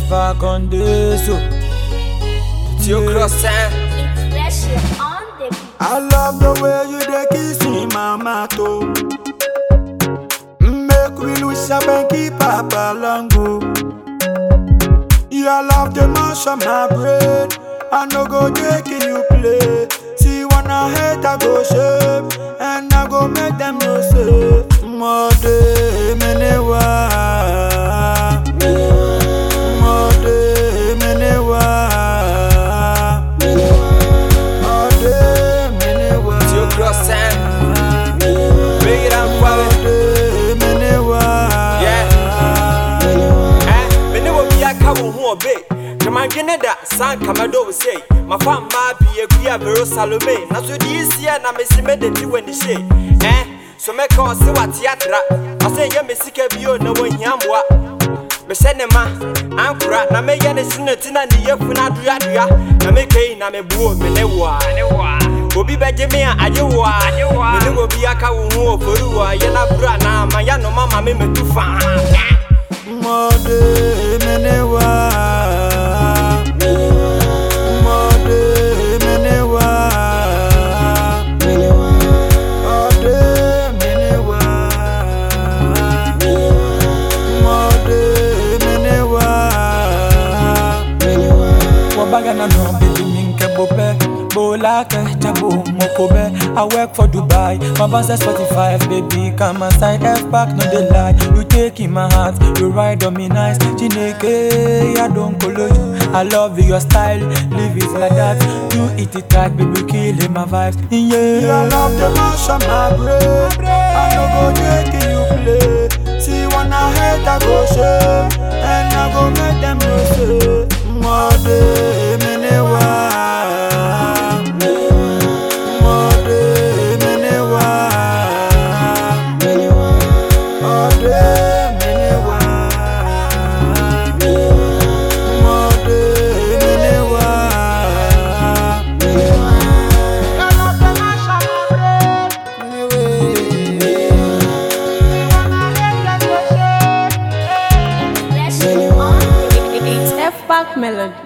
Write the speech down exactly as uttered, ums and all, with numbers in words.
F-Pack on this. Tio Croissant. Expression on the beat. I love the way you dey kiss me, mama too. Make we lose up and keep up along go. Your love the mash of my brain. I no go taking you play. See when I hate I go shame, and I go make them no say. Mode menewa, mode menewa, mode menewa. Tio Croissant. Bring it on forward. Mode menewa. Yeah. Eh, menewa biya kawo hu obe. Jaman gene da san kamado we say. My fam ma biye kuya bero Salome. Na so di isia na mesime de ti weni she. Eh, so me ka se wa theatra. I say ye mesika bio na wo hiamboa. Me se ne ma ankura na me ye ne sinati na ne ye funa dua dua. Na me kai na me buo menewa. Obi beje me a ayewa. Menewa biya kawo hu oforuwa. Ye na bra na ma ya no mama me metufa. Mode menewa, mode menewa, mode menewa, mode menewa. Wabaga na no baby minke bope. Bolake jabo mokobe. I work for Dubai. My boss is forty-five, baby. Come inside F-Pack, no they lie. You take in my heart, you ride on me nice. Chineke, I don't follow you. I love your style, live it like that. You eat it tight, baby, killing my vibes. Yeah, Your love the mash of my brain. I no go taking you play. See when I hate I go shame, and I go make them no say. Mode menewa, mode menewa, mode menewa, mode menewa. Your love the mash of my brain. Expression on the beat. It's F-Pack Melody.